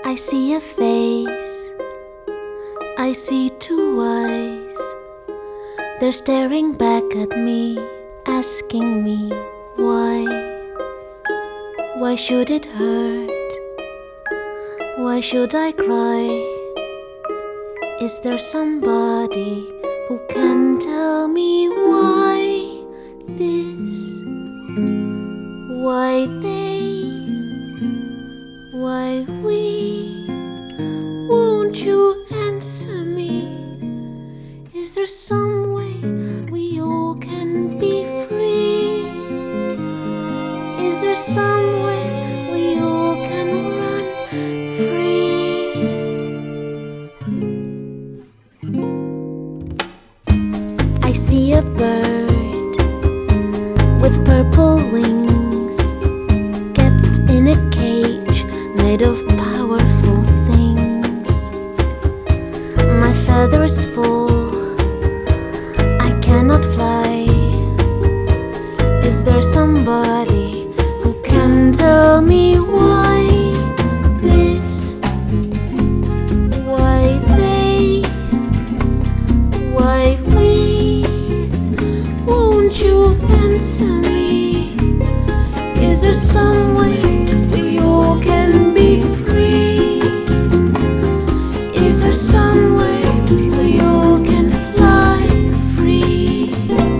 I see a face, I see two eyes. They're staring back at me, asking me why. Why should it hurt? Why should I cry? Is there somebody who can tell me why this? Why they? Why we? Won't you answer me? Is there some way we all can be free? Is there some way we all can run free? I see a bird with purple wings, kept in a cage made of powerful things. My feathers fall, I cannot fly. Is there somebody who can tell me why this? Why they? Why we? Won't you answer me? Is there some way we all can be free? Is there some way we all can fly free?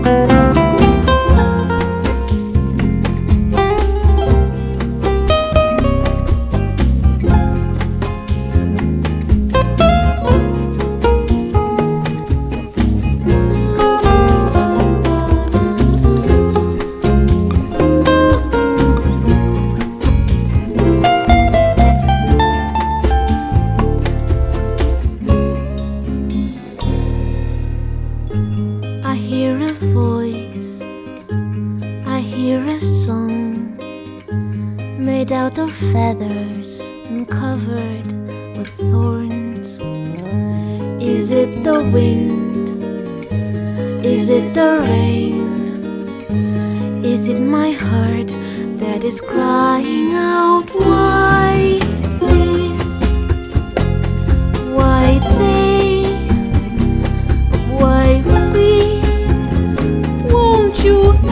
I hear a voice, I hear a song, made out of feathers and covered with thorns. Is it the wind? Is it the rain? Is it my heart that is crying out? Why this? Why they? Why we? Won't you